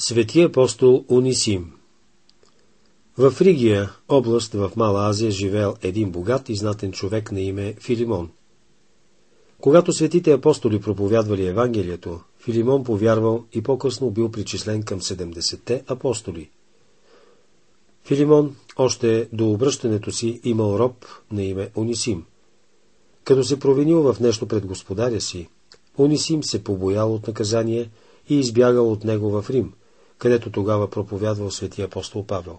Свети апостол Унисим. В Фригия, област в Мала Азия, живеел един богат и знатен човек на име Филимон. Когато светите апостоли проповядвали Евангелието, Филимон повярвал и по-късно бил причислен към 70-те апостоли. Филимон още до обръщането си имал роб на име Унисим. Като се провинил в нещо пред господаря си, Унисим се побоял от наказание и избягал от него в Рим, където тогава проповядвал светия апостол Павел.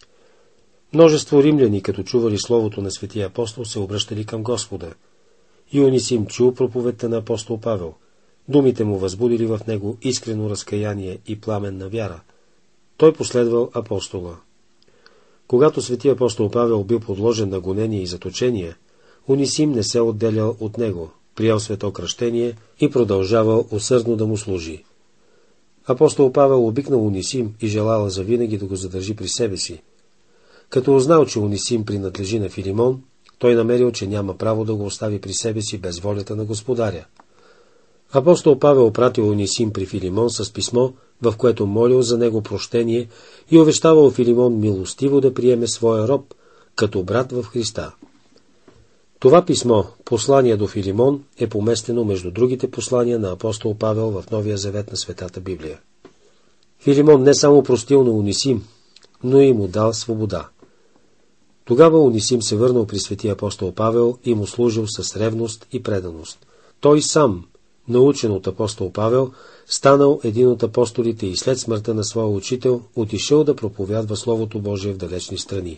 Множество римляни, като чували словото на светия апостол, се обръщали към Господа. И Унисим чул проповедта на апостол Павел. Думите му възбудили в него искрено разкаяние и пламенна вяра. Той последвал апостола. Когато светия апостол Павел бил подложен на гонение и заточение, Унисим не се отделял от него, приел свето кръщение и продължавал усърдно да му служи. Апостол Павел обикнал Унисим и желала завинаги да го задържи при себе си. Като узнал, че Унисим принадлежи на Филимон, той намерил, че няма право да го остави при себе си без волята на господаря. Апостол Павел пратил Унисим при Филимон с писмо, в което молил за него прощение и увещавал Филимон милостиво да приеме своя роб, като брат в Христа. Това писмо, послание до Филимон, е поместено между другите послания на апостол Павел в Новия завет на Светата Библия. Филимон не само простил на Унисим, но и му дал свобода. Тогава Унисим се върнал при светия апостол Павел и му служил с ревност и преданост. Той сам, научен от апостол Павел, станал един от апостолите и след смъртта на своя учител отишъл да проповядва Словото Божие в далечни страни.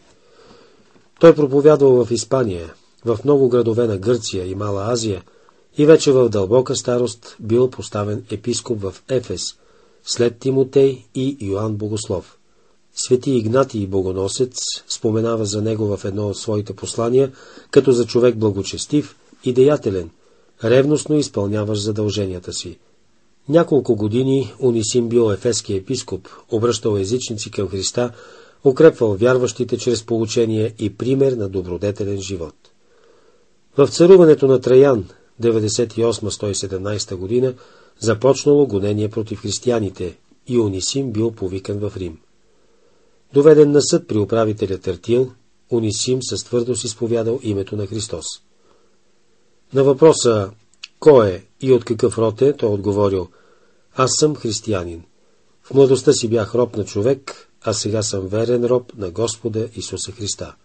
Той проповядвал в Испания, в много градове на Гърция и Мала Азия и вече в дълбока старост бил поставен епископ в Ефес, след Тимотей и Йоан Богослов. Свети Игнатий Богоносец споменава за него в едно от своите послания, като за човек благочестив и деятелен, ревностно изпълняваш задълженията си. Няколко години Унисим бил ефески епископ, обръщал езичници към Христа, укрепвал вярващите чрез поучение и пример на добродетелен живот. В царуването на Траян, 98-117 година, започнало гонение против християните и Унисим бил повикан в Рим. Доведен на съд при управителя Тертил, Унисим с твърдост изповядал името на Христос. На въпроса кой е и от какъв род е, той отговорил: аз съм християнин. В младостта си бях роб на човек, а сега съм верен роб на Господа Исуса Христа.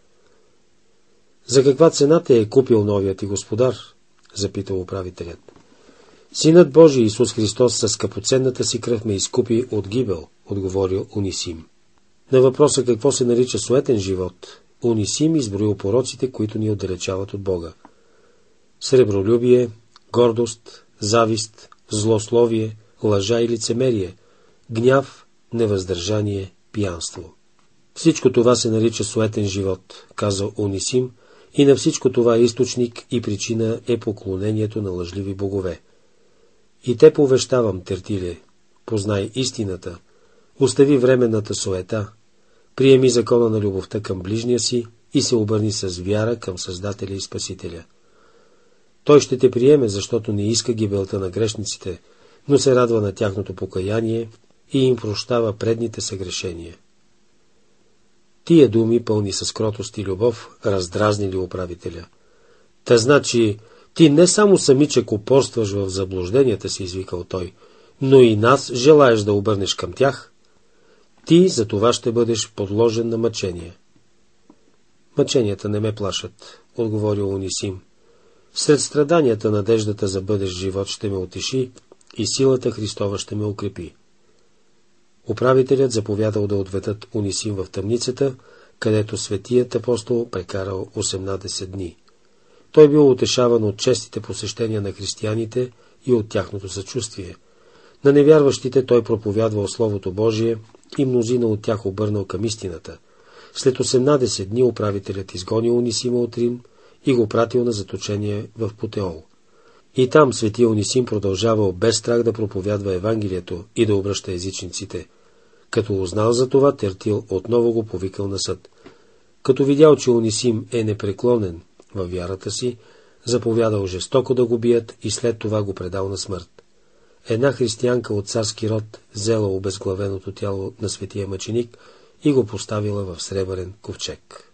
За каква цена те е купил новият ти господар? Запитал управителят. Синът Божий Исус Христос със скъпоценната си кръв ме изкупи от гибел, отговорил Унисим. На въпроса какво се нарича суетен живот, Унисим изброил пороците, които ни отдалечават от Бога. Сребролюбие, гордост, завист, злословие, лъжа и лицемерие, гняв, невъздържание, пиянство. Всичко това се нарича суетен живот, казал Унисим, и на всичко това източник и причина е поклонението на лъжливи богове. И те повещавам, Тертиле, познай истината, остави временната суета, приеми закона на любовта към ближния си и се обърни с вяра към Създателя и Спасителя. Той ще те приеме, защото не иска гибелта на грешниците, но се радва на тяхното покаяние и им прощава предните съгрешения. Тия думи, пълни с кротост и любов, раздразнили управителя. Та значи, ти не само самичък упорстваш в заблужденията си, извикал той, но и нас желаеш да обърнеш към тях. Ти за това ще бъдеш подложен на мъчения. Мъченията не ме плашат, отговорил Унисим. Сред страданията надеждата за бъдещ живот ще ме утеши и силата Христова ще ме укрепи. Управителят заповядал да отведат Унисим в тъмницата, където светият апостол прекарал 18 дни. Той бил утешаван от честите посещения на християните и от тяхното съчувствие. На невярващите той проповядвал Словото Божие и мнозина от тях обърнал към истината. След 18 дни управителят изгонил Унисима от Рим и го пратил на заточение в Путеол. И там светия Унисим продължавал без страх да проповядва Евангелието и да обръща езичниците. Като узнал за това, Тертил отново го повикал на съд. Като видял, че Унисим е непреклонен във вярата си, заповядал жестоко да го бият и след това го предал на смърт. една християнка от царски род взела обезглавеното тяло на светия мъченик и го поставила в сребърен ковчег.